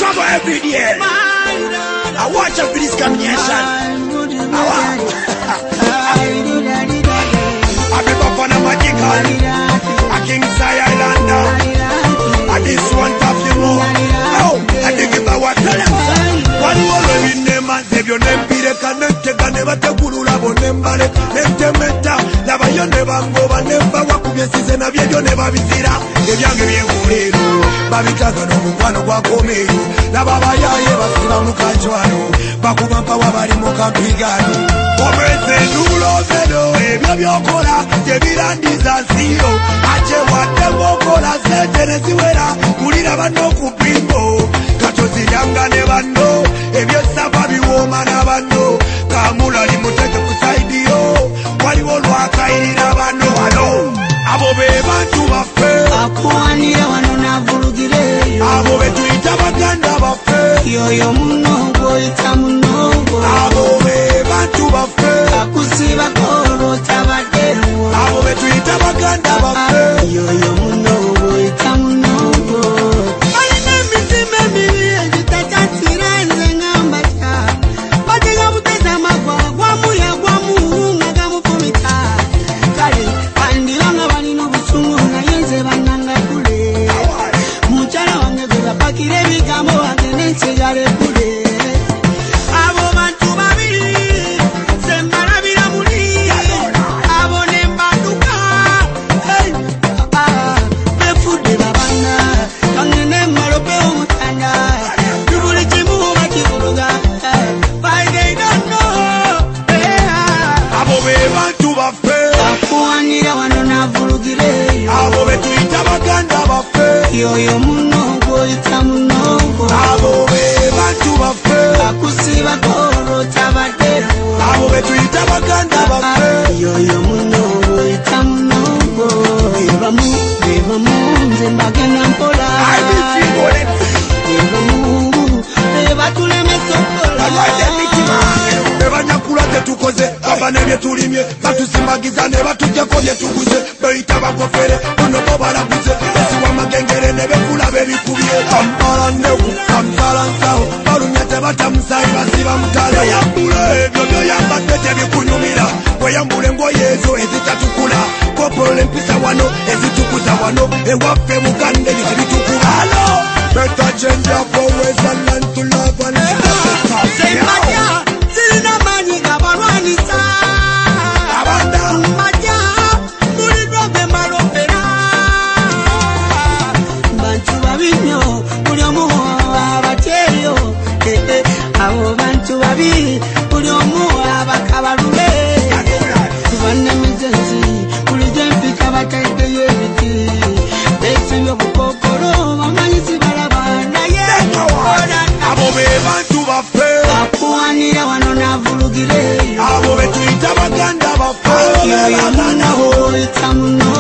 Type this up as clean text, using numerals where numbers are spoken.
struggle every day. I watch out for this combination. I be up on a magical. A King Sai Islander. And this one top you more. Oh, I think about what tell them. One more in them and save your name. Pire connected and never take Gurula Bonembale. Nentementa. Lava you never go and never walk with your season of you never visit. If you give me a good Babitaka no mwana kwa komeyo. Na baba ya yeba sila mukachwano. Bakubampa wabari mukapigano. Omeze nulo vedo. Ebya byokola. Jebirandiza siyo. Ache wate mokola. Setene siwera. Kulira bano kupimbo. Katozi yanga ne bano. Ebya sapa biwoma na bano. Kamula li muteke kusaidiyo. Waliwo lwakairira bano wano. Abo bebantu bafe. Akuanira wano na vulugireyo. Abo betuita baganda bafe. Yoyo munogo ita munogo. Abo bebantu bafe. Akusiba koro tabadewo. Abo betuita baganda bafe. Yoyo munogo ita munogo. Aine mitime mibi ejitatatira nze ngambata. Batega buteza magwa gwamu ya gwamu magamu kumita. Kale andilanga balino busungu na yenze bananga kule. Muchara wange beba pakire bigambo agene nsigale kule. Abo bantu babiri sembalabira muli. Abo nembaduka. Hey, befude babana kangene malope omutanda. Bibuli kimu bakivuruga. But they don't know. Abo bebantu bafe. Akuanira wano na vulugireyo. Abo betuita baganda bafe. Yoyo munogo ita munogo. Abo bebantu bafe. Akusiba koro tabadewo. Abo betuita baganda bafe. Yoyo munogo ita munogo. Bebamu nze mbagenda mpola. I be single it. Bebamu bebatulemesa okola. Ebanyakula tetukoze abana byetulimye batusimbagiza ne batujjako byetuguze beyita bakofere ono bo balaguze esiwa magengere ne bekula bebikubye kampala nneku kampala nsawo balumya tebatamusayi basiba mutale yambula ebyo byoyambadde tebikunyumira weyambula engoye ezo ezitatukula kopolola empisa wano ezitukuza wano ewaffe mugande ebitukuba better change your ways and learn to love and Sembanya sirina manyi gabalwanisa. Abanda Maja mulidwa bemalopera. Bantu babinyo buli omu abateeyo. Abo bantu babiri buli omu abakabalule. Bannamizenzi buli gyempika bataddeyo ebiti. Besibye obukokolo bamanyi sibalaba naye. abo bebantu bafe. Akuanira wano na vulugireyo. Abo betuita baganda bafe. Yoyo munogo ita munogo.